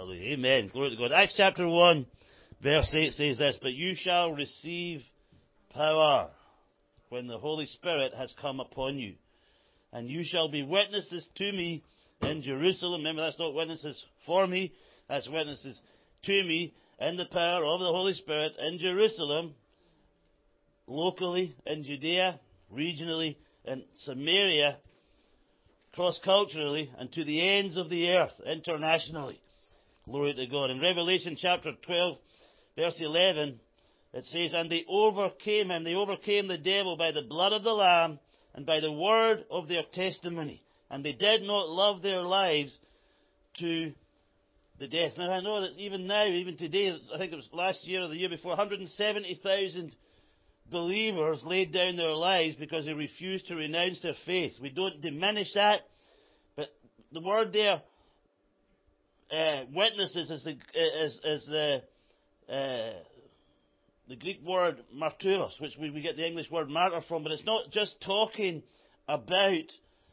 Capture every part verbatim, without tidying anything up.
Hallelujah. Amen. Glory to God. Acts chapter one, verse eight says this, "But you shall receive power when the Holy Spirit has come upon you. And you shall be witnesses to me in Jerusalem." Remember, that's not witnesses for me. That's witnesses to me in the power of the Holy Spirit in Jerusalem, locally in Judea, regionally in Samaria, cross-culturally, and to the ends of the earth, internationally. Glory to God. In Revelation chapter twelve, verse eleven, it says, "And they overcame him," they overcame the devil by the blood of the Lamb and by the word of their testimony. And they did not love their lives to the death. Now, I know that even now, even today, I think it was last year or the year before, one hundred seventy thousand believers laid down their lives because they refused to renounce their faith. We don't diminish that, but the word there, uh, witnesses, is the, is, is the, uh, the Greek word martyros, which we, we get the English word martyr from, but it's not just talking about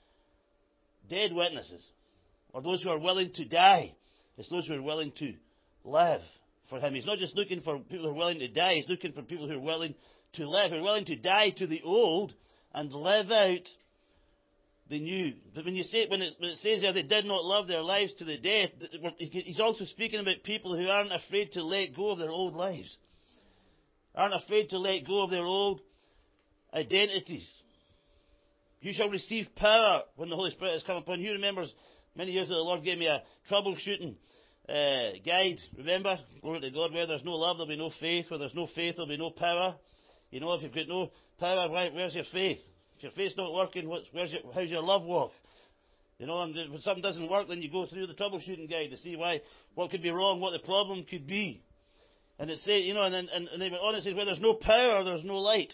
dead witnesses or those who are willing to die. It's those who are willing to live for him. He's not just looking for people who are willing to die. He's looking for people who are willing to live, who are willing to die to the old and live out the new. But when you say when it, when it says there they did not love their lives to the death, he's also speaking about people who aren't afraid to let go of their old lives, aren't afraid to let go of their old identities. You shall receive power when the Holy Spirit has come upon you. Remembers many years ago the Lord gave me a troubleshooting uh, guide. Remember, glory to God, where there's no love, there'll be no faith. Where there's no faith, there'll be no power. You know, if you've got no power, why, where's your faith? If your faith's not working, what's, where's your, how's your love walk? You know, and when something doesn't work, then you go through the troubleshooting guide to see why, what could be wrong, what the problem could be. And it says, you know, and then and, and they went on and said, where there's no power, there's no light.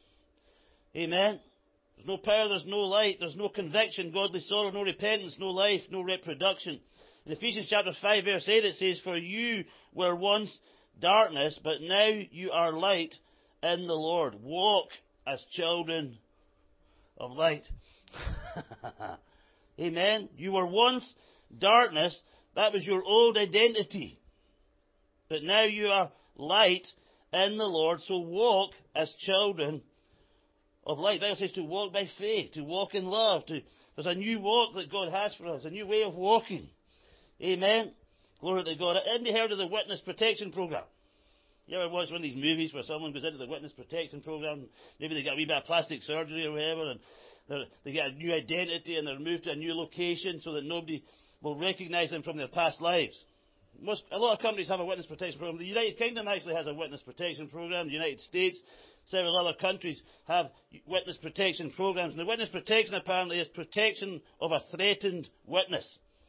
Amen. There's no power, there's no light, there's no conviction, godly sorrow, no repentance, no life, no reproduction. In Ephesians chapter five, verse eight, it says, "For you were once darkness, but now you are light in the Lord. Walk as children of light." Amen. You were once darkness. That was your old identity. But now you are light in the Lord. So walk as children of light. The Bible says to walk by faith, to walk in love. To, there's a new walk that God has for us, a new way of walking. Amen. Glory to God. Haven't you heard of the Witness Protection Program? You ever watch one of these movies where someone goes into the Witness Protection Program? Maybe they get a wee bit of plastic surgery or whatever, and they get a new identity and they're moved to a new location so that nobody will recognize them from their past lives. Most, a lot of countries have a Witness Protection Program. The United Kingdom actually has a Witness Protection Program. The United States, several other countries have Witness Protection Programs. And the Witness Protection apparently is protection of a threatened witness.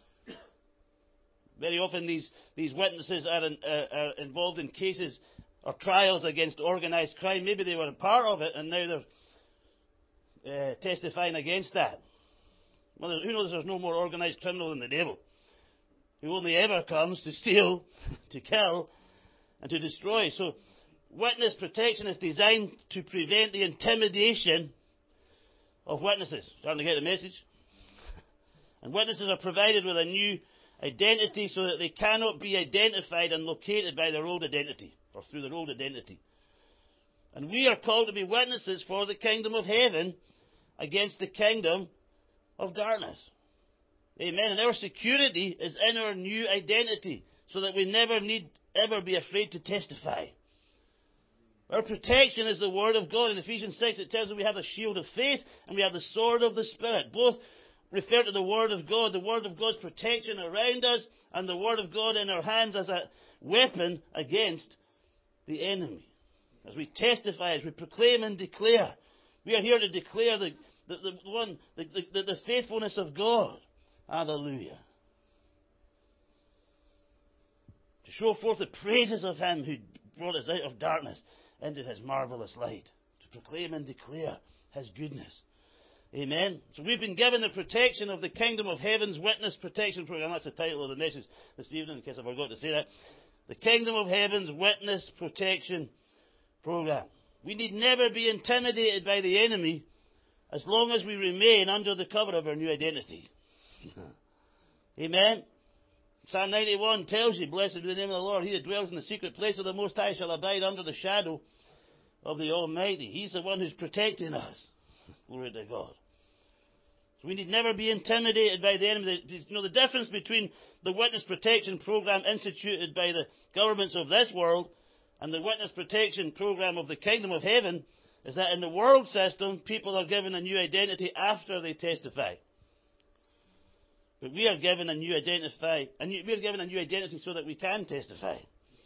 Very often these, these witnesses are, in, uh, are involved in cases or trials against organised crime. Maybe they were a part of it and now they're uh, testifying against that. Well, who knows there's no more organised criminal than the devil, who only ever comes to steal, to kill, and to destroy. So witness protection is designed to prevent the intimidation of witnesses. Starting to get the message? And witnesses are provided with a new identity so that they cannot be identified and located by their old identity, or through their old identity. And we are called to be witnesses for the kingdom of heaven against the kingdom of darkness. Amen. And our security is in our new identity, so that we never need ever be afraid to testify. Our protection is the Word of God. In Ephesians six it tells us we have the shield of faith and we have the sword of the Spirit. Both refer to the Word of God, the Word of God's protection around us, and the Word of God in our hands as a weapon against the enemy. As we testify, as we proclaim and declare, we are here to declare the, the, the one the, the, the faithfulness of God. Hallelujah. To show forth the praises of Him who brought us out of darkness into His marvelous light. To proclaim and declare His goodness. Amen. So we've been given the protection of the Kingdom of Heaven's Witness Protection Program. That's the title of the message this evening, in case I forgot to say that. The Kingdom of Heaven's Witness Protection Program. We need never be intimidated by the enemy as long as we remain under the cover of our new identity. Amen. Psalm ninety-one tells you, blessed be the name of the Lord. He that dwells in the secret place of the Most High shall abide under the shadow of the Almighty. He's the one who's protecting us. Glory to God. So we need never be intimidated by the enemy. You know, the difference between the witness protection program instituted by the governments of this world and the witness protection program of the kingdom of heaven is that in the world system, people are given a new identity after they testify. But we are given a new identity, and we are given a new identity so that we can testify.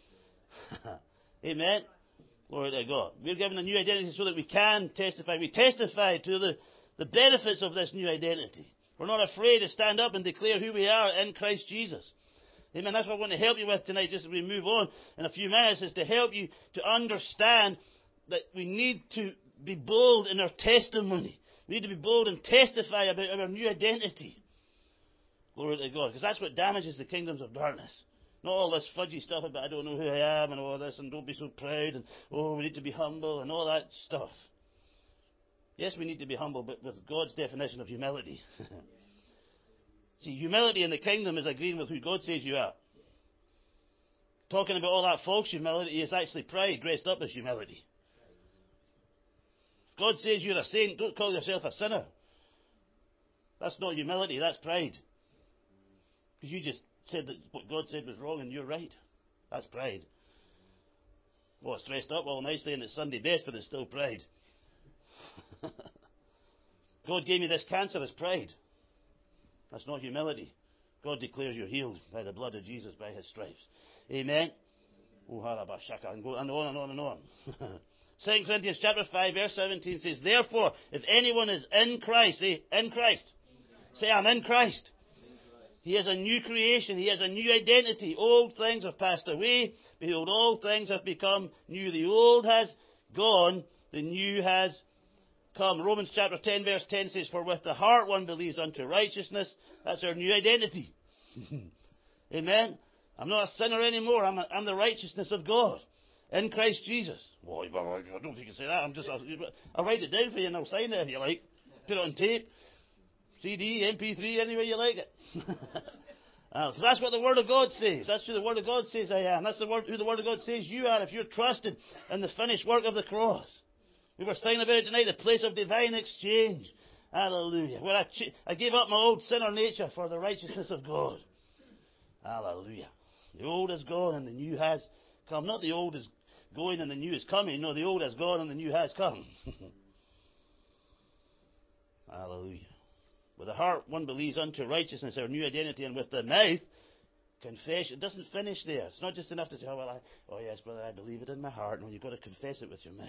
Amen. Glory to God. We're given a new identity so that we can testify. We testify to the, the benefits of this new identity. We're not afraid to stand up and declare who we are in Christ Jesus. Amen. That's what I want to help you with tonight, just as we move on in a few minutes, is to help you to understand that we need to be bold in our testimony. We need to be bold and testify about our new identity. Glory to God. Because that's what damages the kingdoms of darkness. Not all this fudgy stuff about I don't know who I am and all this and don't be so proud and oh we need to be humble and all that stuff. Yes, we need to be humble, but with God's definition of humility. See, humility in the kingdom is agreeing with who God says you are. Talking about all that false humility is actually pride dressed up as humility. If God says you're a saint, don't call yourself a sinner. That's not humility, that's pride. Because you just said that what God said was wrong and you're right. That's pride. Well, it's dressed up all nicely and it's Sunday best, but it's still pride. God gave me this cancer as pride. That's not humility. God declares you're healed by the blood of Jesus, by His stripes. Amen. Oh, harabashaka, and go and on and on and on. Second Corinthians chapter five, verse seventeen says, therefore, if anyone is in Christ, say, in Christ. Say, I'm in Christ. He is a new creation. He has a new identity. Old things have passed away. Behold, all things have become new. The old has gone. The new has come. Romans chapter ten, verse ten says, for with the heart one believes unto righteousness. That's our new identity. Amen. I'm not a sinner anymore. I'm, a, I'm the righteousness of God in Christ Jesus. Well, I don't know if you can say that. I'm just, I'll, I'll write it down for you and I'll sign it if you like. Put it on tape. C D, M P three, any way you like it. uh, that's what the Word of God says. That's who the Word of God says I am. That's the word, who the Word of God says you are if you're trusted in the finished work of the cross. We were singing about it tonight, the place of divine exchange. Hallelujah. Where I, ch- I gave up my old sinner nature for the righteousness of God. Hallelujah. The old is gone and the new has come. Not the old is going and the new is coming. No, the old has gone and the new has come. Hallelujah. With the heart, one believes unto righteousness, our new identity, and with the mouth, confession. It doesn't finish there. It's not just enough to say, oh, well, I, oh yes, brother, I believe it in my heart. No, you've got to confess it with your mouth.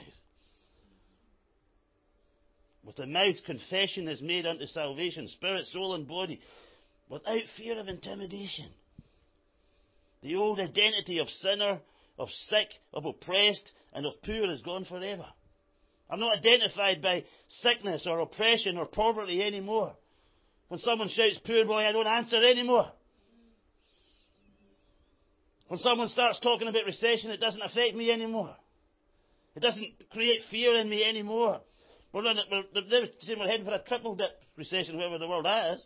With the mouth, confession is made unto salvation, spirit, soul, and body, without fear of intimidation. The old identity of sinner, of sick, of oppressed, and of poor is gone forever. I'm not identified by sickness or oppression or poverty anymore. When someone shouts, poor boy, I don't answer anymore. When someone starts talking about recession, it doesn't affect me anymore. It doesn't create fear in me anymore. We're, not, we're, they're saying we're heading for a triple dip recession, wherever the world is.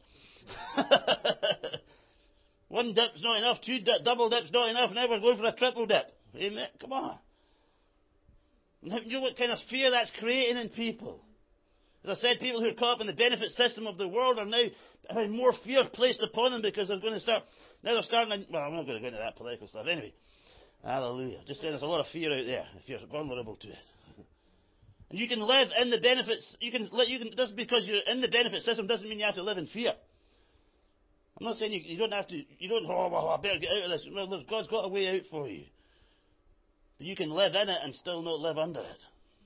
One dip's not enough, two dip, double dip's not enough, now we're going for a triple dip. Amen. Come on. You know what kind of fear that's creating in people? As I said, people who are caught up in the benefit system of the world are now having more fear placed upon them because they're going to start, now they're starting, well, I'm not going to go into that political stuff anyway. Hallelujah. Just saying there's a lot of fear out there if you're vulnerable to it. And you can live in the benefits, you can, you can, just because you're in the benefit system doesn't mean you have to live in fear. I'm not saying you, you don't have to, you don't, oh, well, I better get out of this. Well, God's got a way out for you. But you can live in it and still not live under it.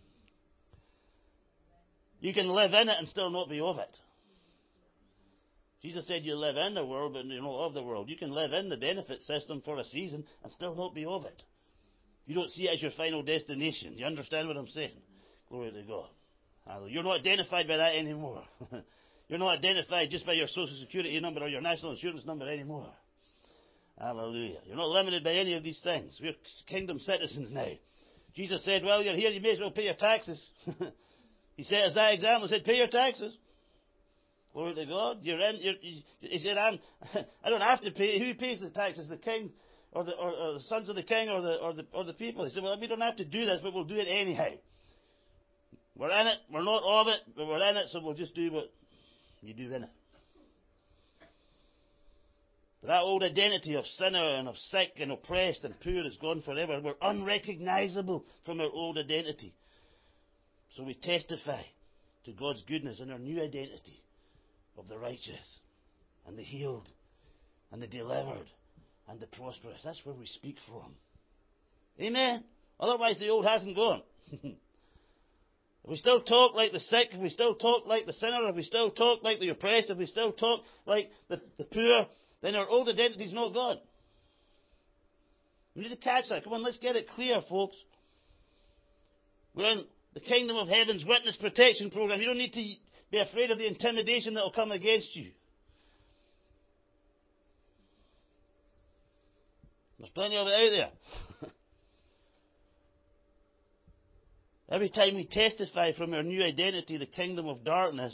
You can live in it and still not be of it. Jesus said you live in the world, but you're not of the world. You can live in the benefit system for a season and still not be of it. You don't see it as your final destination. You understand what I'm saying? Glory to God. Hallelujah. You're not identified by that anymore. You're not identified just by your social security number or your national insurance number anymore. Hallelujah. You're not limited by any of these things. We're kingdom citizens now. Jesus said, well, you're here, you may as well pay your taxes. He set us that example. He said, pay your taxes. Glory to God. You're in. You're, you, he said, "I'm. I don't have to pay. Who pays the taxes? The king, or the or, or the sons of the king, or the or the or the people?" He said, "Well, we don't have to do this, but we'll do it anyhow. We're in it. We're not of it, but we're in it, so we'll just do what you do in it." But that old identity of sinner and of sick and oppressed and poor is gone forever. We're unrecognizable from our old identity. So we testify to God's goodness in our new identity of the righteous and the healed and the delivered and the prosperous. That's where we speak from. Amen. Otherwise the old hasn't gone. If we still talk like the sick, if we still talk like the sinner, if we still talk like the oppressed, if we still talk like the, the poor, then our old identity's not gone. We need to catch that. Come on, let's get it clear, folks. We're in the Kingdom of Heaven's Witness Protection Program. You don't need to be afraid of the intimidation that will come against you. There's plenty of it out there. Every time we testify from our new identity, the kingdom of darkness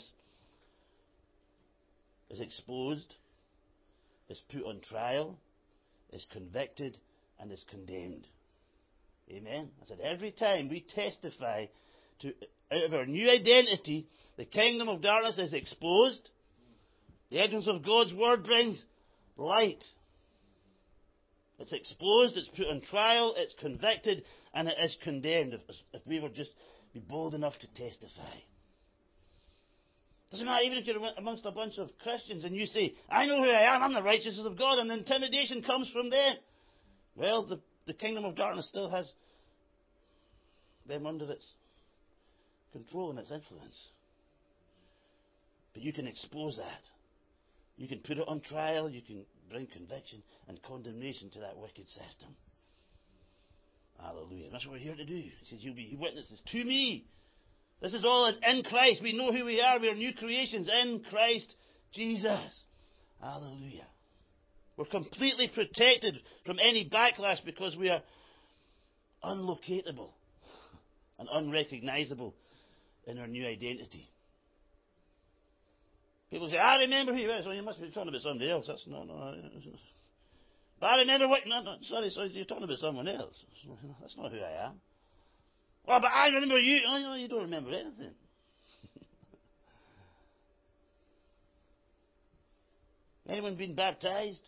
is exposed, is put on trial, is convicted, and is condemned. Amen? I said, every time we testify to out of our new identity, the kingdom of darkness is exposed. The entrance of God's word brings light. It's exposed, it's put on trial, it's convicted, and it is condemned if, if we were just be bold enough to testify. Doesn't matter, even if you're amongst a bunch of Christians and you say, "I know who I am, I'm the righteousness of God," and the intimidation comes from them. Well, the, the kingdom of darkness still has them under its control and its influence. But you can expose that. You can put it on trial, you can bring conviction and condemnation to that wicked system. Hallelujah. That's what we're here to do. He says, "You'll be witnesses to me." This is all in Christ. We know who we are. We are new creations in Christ Jesus. Hallelujah. We're completely protected from any backlash because we are unlocatable and unrecognizable in our new identity. People say, "I remember who you are." So you must be talking about somebody else. That's no, no. But I remember what. No, no, sorry, sorry, you're talking about someone else. That's not who I am. "Oh, but I remember you." Oh, no, you don't remember anything. Anyone been baptized?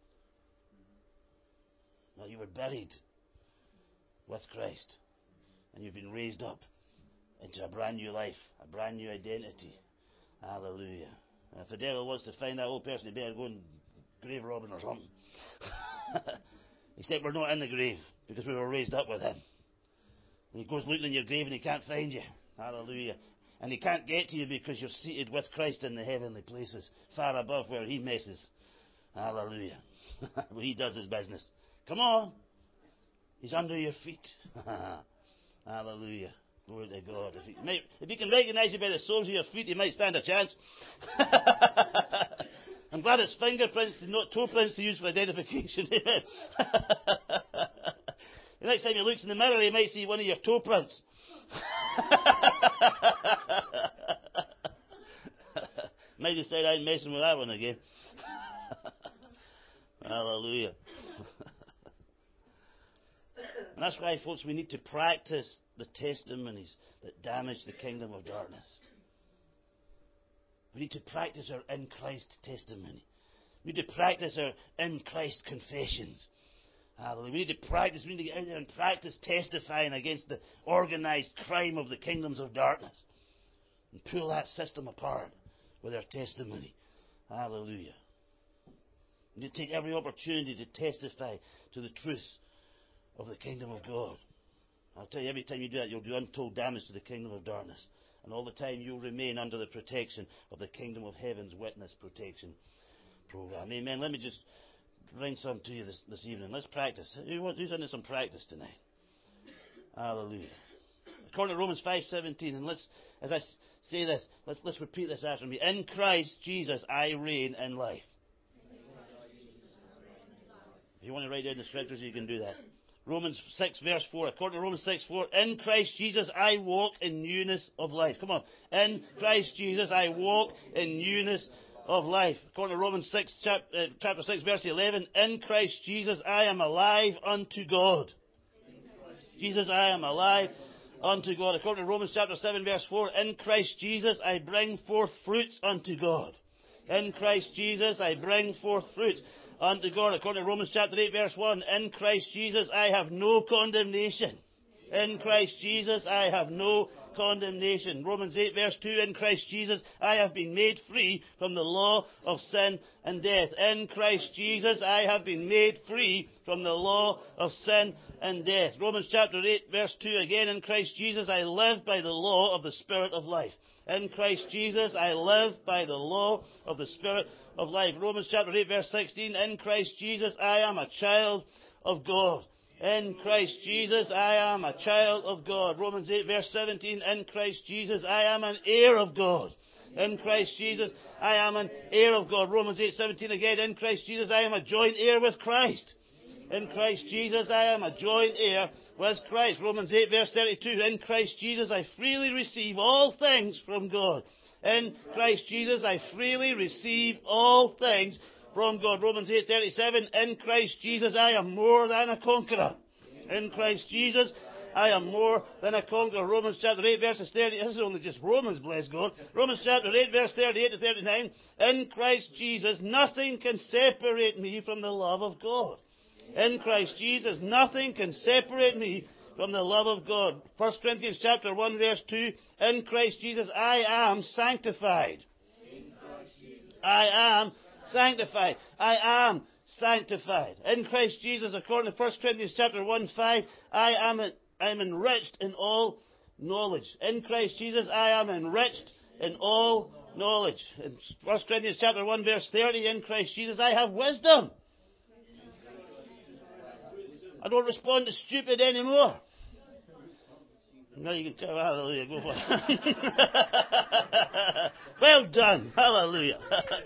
No, you were buried with Christ. And you've been raised up into a brand new life, a brand new identity. Hallelujah. And if the devil wants to find that old person, he better go and grave robbing or something. Except we're not in the grave, because we were raised up with him. And he goes looking in your grave and he can't find you. Hallelujah. And he can't get to you because you're seated with Christ in the heavenly places, far above where he messes. Hallelujah. Where he does his business. Come on. He's under your feet. Hallelujah. Glory to God. If he, may, if he can recognize you by the soles of your feet, you might stand a chance. I'm glad it's fingerprints, not toe prints to use for identification. The next time he looks in the mirror, he might see one of your toe prints. Might decide I'm messing with that one again. Hallelujah. And that's why, folks, we need to practice the testimonies that damage the kingdom of darkness. We need to practice our in Christ testimony. We need to practice our in Christ confessions. Hallelujah. We need to practice, we need to get out there and practice testifying against the organized crime of the kingdoms of darkness. And pull that system apart with our testimony. Hallelujah. We need to take every opportunity to testify to the truth of the kingdom of God. I'll tell you, every time you do that, you'll do untold damage to the kingdom of darkness. And all the time you'll remain under the protection of the kingdom of heaven's witness protection program. Amen. Let me just bring some to you this, this evening. Let's practice. Who's into some practice tonight? Hallelujah. According to Romans five seventeen, and let's, as I say this, let's, let's repeat this after me. In Christ Jesus I reign in life. If you want to write down the scriptures, you can do that. Romans six verse four. According to Romans six four, in Christ Jesus I walk in newness of life. Come on. In Christ Jesus I walk in newness of life. According to Romans six, chap, uh, chapter six verse eleven, in Christ Jesus I am alive unto God. Jesus, I am alive unto God. According to Romans chapter seven verse four, in Christ Jesus I bring forth fruits unto God. In Christ Jesus I bring forth fruits unto God. According to Romans chapter eight verse one, in Christ Jesus I have no condemnation. In Christ Jesus I have no condemnation. Romans eight verse two, in Christ Jesus I have been made free from the law of sin and death. In Christ Jesus I have been made free from the law of sin and death. Romans chapter eight verse two again, in Christ Jesus I live by the law of the Spirit of life. In Christ Jesus I live by the law of the Spirit of life. Romans chapter eight verse sixteen, in Christ Jesus I am a child of God. In Christ Jesus I am a child of God. Romans eight verse seventeen, in Christ Jesus I am an heir of God. In Christ Jesus I am an heir of God. Romans eight seventeen again, in Christ Jesus I am a joint heir with Christ. In Christ Jesus I am a joint heir with Christ. Romans eight verse thirty-two, in Christ Jesus I freely receive all things from God. In Christ Jesus I freely receive all things from God. Romans eight thirty-seven, in Christ Jesus I am more than a conqueror. In Christ Jesus I am more than a conqueror. Romans chapter eight verses thirty. This is only just Romans, bless God. Romans chapter eight verse thirty-eight to thirty-nine. In Christ Jesus nothing can separate me from the love of God. In Christ Jesus nothing can separate me from the love of God. First Corinthians chapter one verse two. In Christ Jesus I am sanctified. I am sanctified. I am sanctified. In Christ Jesus, according to First Corinthians chapter one five, I am I am enriched in all knowledge. In Christ Jesus, I am enriched in all knowledge. In First Corinthians chapter one verse thirty, in Christ Jesus, I have wisdom. I don't respond to stupid anymore. No, you can go, hallelujah, go for it. Well done, hallelujah.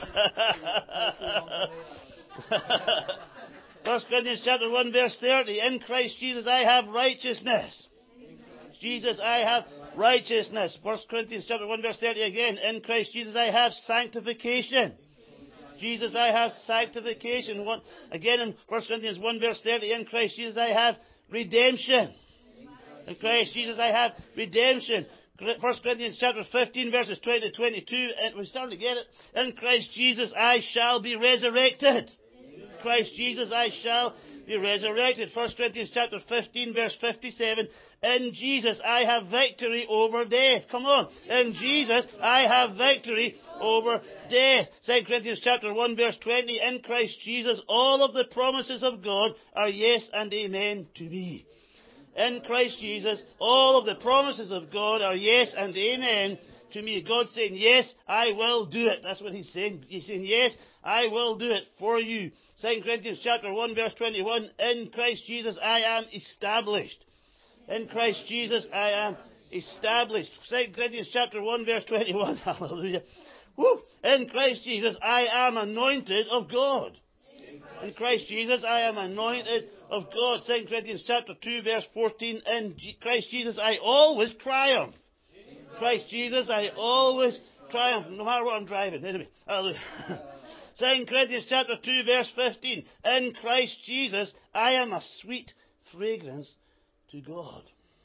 First Corinthians chapter one verse thirty, in Christ Jesus I have righteousness. Jesus, I have righteousness. First Corinthians chapter one verse thirty again, in Christ Jesus I have sanctification. Jesus, I have sanctification. One, again in First Corinthians one verse thirty, in Christ Jesus I have redemption. In Christ Jesus I have redemption. First Corinthians chapter fifteen verses twenty to twenty-two, and we're starting to get it. In Christ Jesus I shall be resurrected. In Christ Jesus I shall be resurrected. First Corinthians chapter fifteen verse fifty-seven. In Jesus I have victory over death. Come on. In Jesus I have victory over death. Second Corinthians chapter one verse twenty. In Christ Jesus all of the promises of God are yes and amen to me. In Christ Jesus, all of the promises of God are yes and amen to me. God's saying, yes, I will do it. That's what He's saying. He's saying, yes, I will do it for you. Second Corinthians chapter one verse twenty-one, in Christ Jesus I am established. In Christ Jesus I am established. Second Corinthians chapter one verse twenty-one, hallelujah. Woo. In Christ Jesus I am anointed of God. In Christ Jesus I am anointed of God. Second Corinthians chapter two verse fourteen. In Christ Jesus I always triumph. In Christ Jesus I always triumph, no matter what I'm driving. Anyway, hallelujah. Second Corinthians chapter two verse fifteen. In Christ Jesus I am a sweet fragrance to God.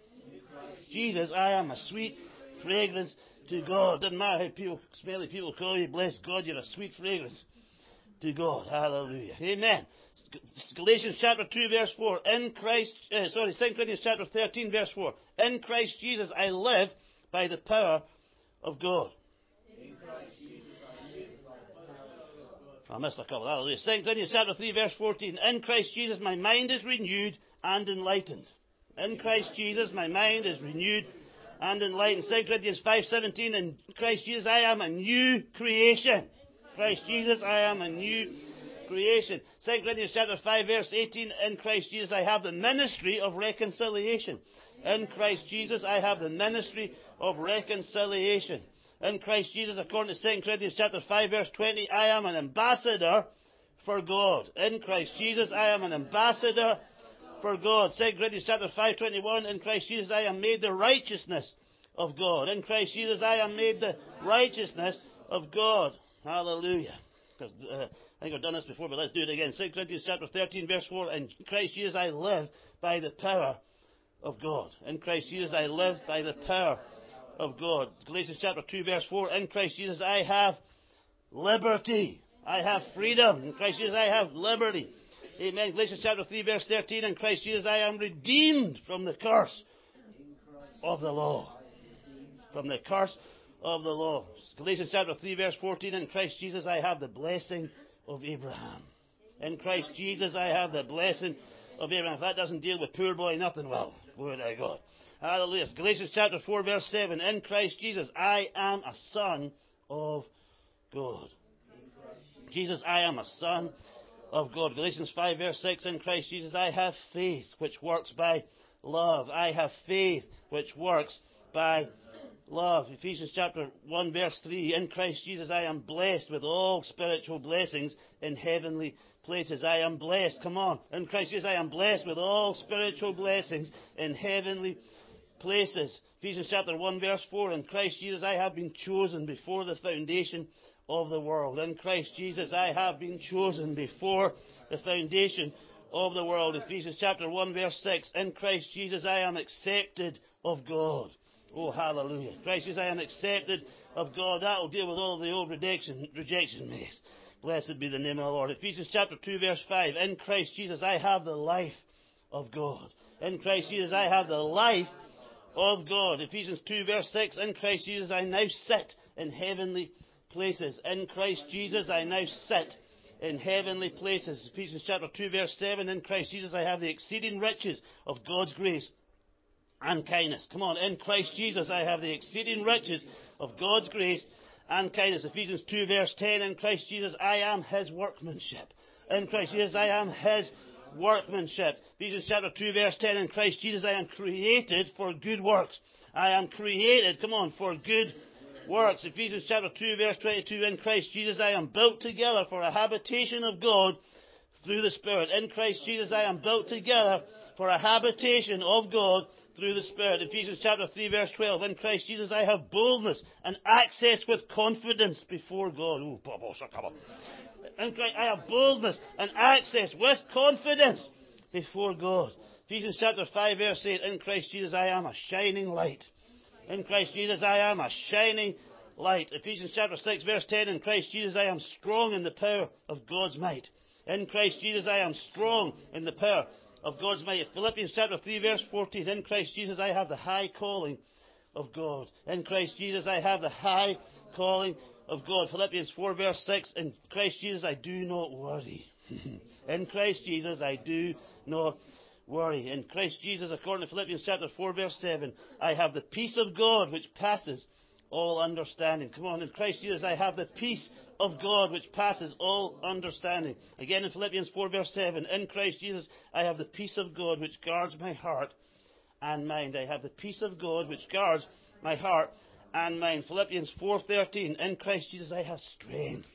Jesus, I am a sweet fragrance to God. Doesn't matter how people, smelly people call you, bless God, you're a sweet fragrance to God. Hallelujah. Amen. Galatians chapter two verse four. In Christ, uh, sorry, Second Corinthians chapter thirteen verse four. In Christ Jesus I live by the power of God. In Christ Jesus I live by the power of God. I missed a couple. Hallelujah. Second Corinthians chapter three verse fourteen. In Christ Jesus my mind is renewed and enlightened. In Christ Jesus my mind is renewed and enlightened. Second Corinthians five seventeen. In Christ Jesus I am a new creation. Christ Jesus I am a new creation. Second Corinthians chapter five verse eighteen. In Christ Jesus I have the ministry of reconciliation. In Christ Jesus I have the ministry of reconciliation. In Christ Jesus, according to Second Corinthians chapter five verse twenty, I am an ambassador for God. In Christ Jesus I am an ambassador for God. Second Corinthians chapter five twenty-one, in Christ Jesus I am made the righteousness of God. In Christ Jesus I am made the righteousness of God. Hallelujah. Uh, I think I've done this before, but let's do it again. Second Corinthians chapter thirteen, verse four, in Christ Jesus I live by the power of God. In Christ Jesus I live by the power of God. Galatians chapter two, verse four, in Christ Jesus I have liberty. I have freedom. In Christ Jesus I have liberty. Amen. Galatians chapter three, verse thirteen, in Christ Jesus I am redeemed from the curse of the law. From the curse of the law. Galatians chapter three, verse fourteen, in Christ Jesus I have the blessing of Abraham. In Christ Jesus I have the blessing of Abraham. If that doesn't deal with poor boy nothing, well, glory to God. Hallelujah. Galatians chapter four, verse seven, in Christ Jesus I am a son of God. Jesus, I am a son of God. Galatians five, verse six, in Christ Jesus I have faith which works by love. I have faith which works by love. Ephesians chapter one, verse three, in Christ Jesus I am blessed with all spiritual blessings in heavenly places. I am blessed. Come on. In Christ Jesus I am blessed with all spiritual blessings in heavenly places. Ephesians chapter one, verse four, in Christ Jesus I have been chosen before the foundation of the world. In Christ Jesus I have been chosen before the foundation of the world. Ephesians chapter one, verse six, in Christ Jesus I am accepted of God. Oh, hallelujah. Christ Jesus I am accepted of God. That will deal with all the old rejection, rejection myths. Blessed be the name of the Lord. Ephesians chapter two, verse five, in Christ Jesus I have the life of God. In Christ Jesus I have the life of God. Ephesians two, verse six, in Christ Jesus I now sit in heavenly places. In Christ Jesus I now sit in heavenly places. Ephesians chapter two, verse seven, in Christ Jesus I have the exceeding riches of God's grace and kindness. Come on, in Christ Jesus I have the exceeding riches of God's grace and kindness. Ephesians two, verse ten, in Christ Jesus I am His workmanship. In Christ Jesus I am His workmanship. Ephesians chapter two, verse ten, in Christ Jesus I am created for good works. I am created, come on, for good works. Ephesians chapter two, verse twenty-two, in Christ Jesus I am built together for a habitation of God through the Spirit. In Christ Jesus I am built together for a habitation of God through the Spirit. Ephesians chapter three, verse twelve, in Christ Jesus I have boldness and access with confidence before God. Ooh, come on. In Christ I have boldness and access with confidence before God. Ephesians chapter five, verse eight, in Christ Jesus I am a shining light. In Christ Jesus I am a shining light. Ephesians chapter six, verse ten, in Christ Jesus I am strong in the power of God's might. In Christ Jesus I am strong in the power of God's might. Philippians chapter three, verse fourteen, in Christ Jesus I have the high calling of God. In Christ Jesus I have the high calling of God. Philippians four, verse six, in Christ Jesus I do not worry. In Christ Jesus I do not worry. In Christ Jesus, according to Philippians chapter four, verse seven, I have the peace of God which passes all understanding. Come on, in Christ Jesus I have the peace of God which passes all understanding. Again in Philippians four, verse seven, in Christ Jesus I have the peace of God which guards my heart and mind. I have the peace of God which guards my heart and mind. Philippians four, thirteen, in Christ Jesus I have strength.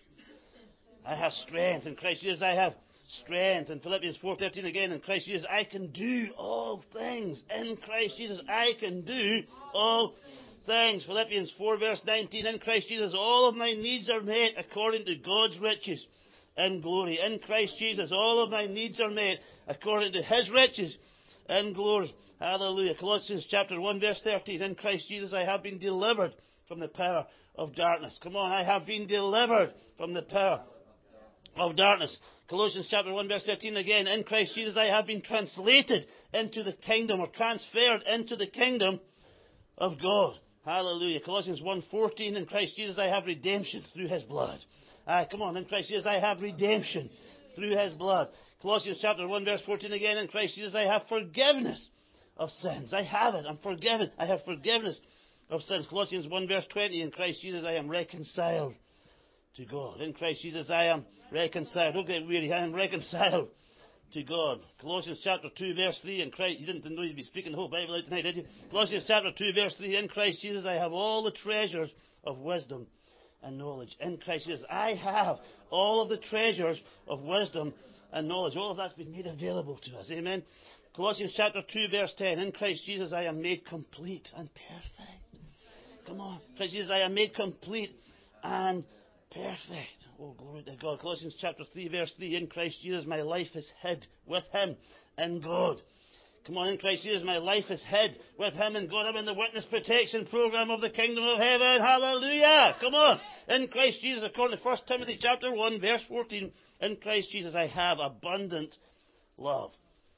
I have strength. In Christ Jesus I have strength. In Philippians four thirteen again, in Christ Jesus I can do all things. In Christ Jesus I can do all things. Philippians four, verse nineteen, in Christ Jesus all of my needs are met according to God's riches and glory. In Christ Jesus all of my needs are met according to His riches and glory. Hallelujah. Colossians chapter one, verse thirteen, in Christ Jesus I have been delivered from the power of darkness. Come on, I have been delivered from the power of darkness. Colossians chapter one, verse thirteen again, in Christ Jesus I have been translated into the kingdom, or transferred into the kingdom of God. Hallelujah. Colossians one, fourteen, in Christ Jesus I have redemption through His blood. Ah, come on, in Christ Jesus I have redemption through His blood. Colossians chapter one, verse fourteen again, in Christ Jesus I have forgiveness of sins. I have it. I'm forgiven. I have forgiveness of sins. Colossians one, verse twenty, in Christ Jesus I am reconciled to God. In Christ Jesus I am reconciled. Don't get weary. I am reconciled to God. Colossians chapter two, verse three, in Christ, you didn't know you'd be speaking the whole Bible out tonight, did you? Colossians chapter two, verse three, in Christ Jesus I have all the treasures of wisdom and knowledge. In Christ Jesus, I have all of the treasures of wisdom and knowledge. All of that's been made available to us. Amen. Colossians chapter two, verse ten. In Christ Jesus, I am made complete and perfect. Come on. Christ Jesus, I am made complete and perfect. Oh, glory to God. Colossians chapter three, verse three. In Christ Jesus, my life is hid with Him in God. Come on, in Christ Jesus, my life is hid with Him in God. I'm in the witness protection program of the kingdom of heaven. Hallelujah. Come on. In Christ Jesus, according to First Timothy chapter one, verse fourteen. In Christ Jesus, I have abundant love.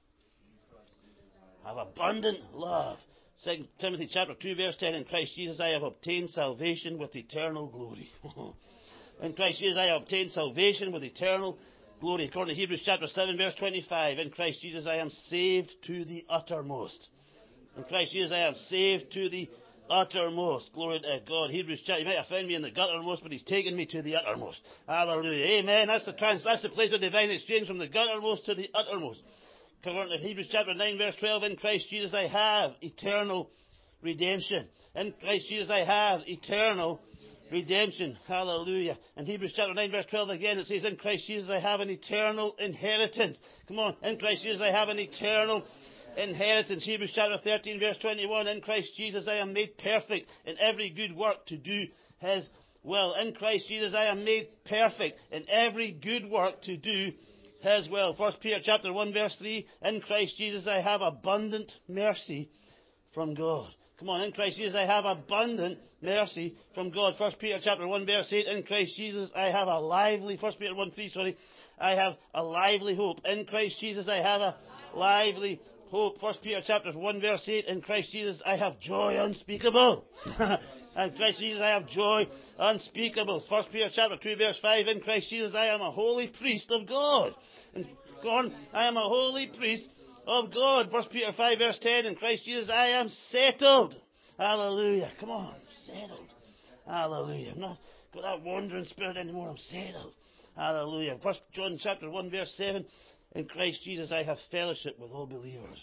I have abundant love. Second Timothy chapter two, verse ten. In Christ Jesus, I have obtained salvation with eternal glory. In Christ Jesus, I have obtained salvation with eternal glory. According to Hebrews chapter seven, verse twenty-five. In Christ Jesus, I am saved to the uttermost. In Christ Jesus, I am saved to the uttermost. Glory to God. Hebrews chapter, you might have found me in the guttermost, but He's taken me to the uttermost. Hallelujah. Amen. That's the trans, that's the place of divine exchange, from the guttermost to the uttermost. According to Hebrews chapter nine, verse twelve. In Christ Jesus, I have eternal redemption. In Christ Jesus, I have eternal redemption. Hallelujah. In Hebrews chapter nine, verse twelve again, it says, in Christ Jesus, I have an eternal inheritance. Come on. In Christ Jesus, I have an eternal inheritance. Hebrews chapter thirteen, verse twenty-one. In Christ Jesus, I am made perfect in every good work to do His will. In Christ Jesus, I am made perfect in every good work to do His will. First Peter chapter one, verse three. In Christ Jesus, I have abundant mercy from God. Come on, in Christ Jesus, I have abundant mercy from God. First Peter chapter one, verse eight. In Christ Jesus, I have a lively, First Peter one, three, sorry. I have a lively hope. In Christ Jesus, I have a lively hope. First Peter chapter one, verse eight. In Christ Jesus, I have joy unspeakable. In Christ Jesus, I have joy unspeakable. First Peter chapter two, verse five. In Christ Jesus, I am a holy priest of God. And God, I am a holy priest of God. First Peter five, verse ten. In Christ Jesus, I am settled. Hallelujah. Come on. Settled. Hallelujah. I'm not got that wandering spirit anymore. I'm settled. Hallelujah. First John chapter one, verse seven. In Christ Jesus, I have fellowship with all believers.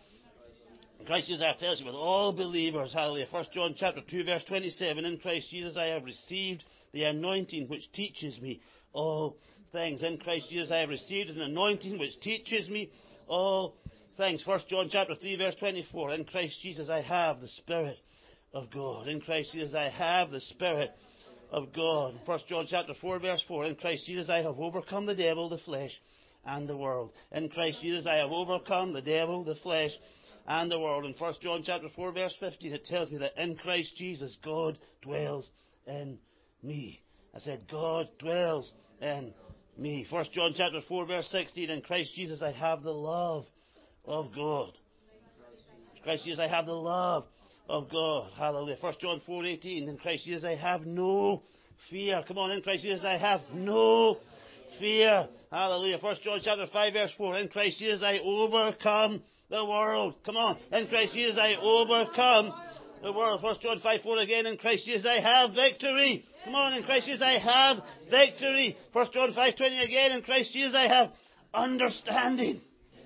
In Christ Jesus, I have fellowship with all believers. Hallelujah. First John chapter two, verse twenty-seven. In Christ Jesus, I have received the anointing which teaches me all things. In Christ Jesus, I have received an anointing which teaches me all things. First John chapter three, verse twenty-four. In Christ Jesus, I have the Spirit of God. In Christ Jesus, I have the Spirit of God. First John chapter four, verse four. In Christ Jesus, I have overcome the devil, the flesh, and the world. In Christ Jesus, I have overcome the devil, the flesh, and the world. In First John chapter four, verse fifteen, it tells me that in Christ Jesus, God dwells in me. I said, God dwells in me. First John chapter four, verse sixteen. In Christ Jesus, I have the love of God. In Christ Jesus, I have the love of God. Hallelujah. First John four, eighteen. In Christ Jesus, I have no fear. Come on, in Christ Jesus, I have no fear. Hallelujah. First John chapter five, verse four. In Christ Jesus, I overcome the world. Come on. In Christ Jesus, I overcome the world. First John five, four again. In Christ Jesus, I have victory. Come on. In Christ Jesus, I have victory. First John five, twenty again. In Christ Jesus, I have understanding.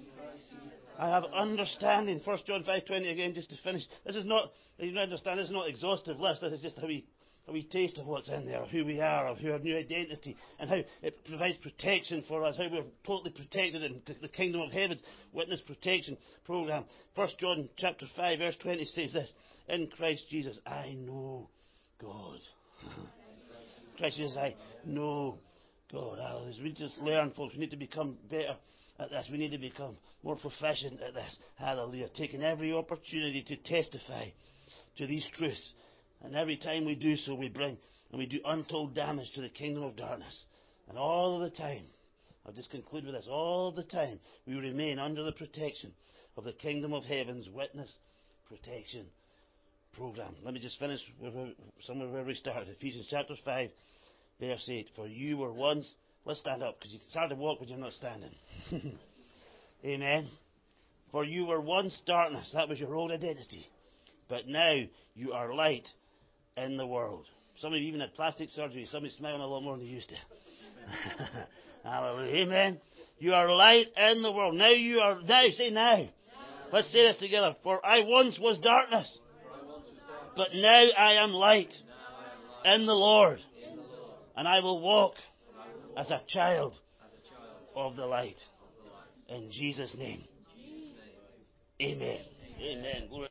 I have understanding. First John five, twenty again, just to finish. This is not, you understand, this is not an exhaustive list. This is just how we a wee taste of what's in there, of who we are, of our new identity, and how it provides protection for us, how we're totally protected in the kingdom of heaven's witness protection program. First John chapter five, verse twenty says this: in Christ Jesus, I know God. Christ Jesus, I know God. Hallelujah. We just learn, folks. We need to become better at this. We need to become more proficient at this. Hallelujah. Taking every opportunity to testify to these truths. And every time we do so, we bring and we do untold damage to the kingdom of darkness. And all of the time, I'll just conclude with this, all of the time, we remain under the protection of the kingdom of heaven's witness protection program. Let me just finish with somewhere where we started. Ephesians chapter five, verse eight. For you were once, let's stand up, because it's hard to walk when you're not standing. Amen. For you were once darkness, that was your old identity. But now you are light in the world. Some of you even had plastic surgery. Some of you smiling a lot more than you used to. Hallelujah. Amen. You are light in the world. Now you are, now, say now. now. Let's say this together. For I once was darkness, but now I am light in the Lord. And I will walk as a child of the light. In Jesus' name. Amen. Amen. Amen.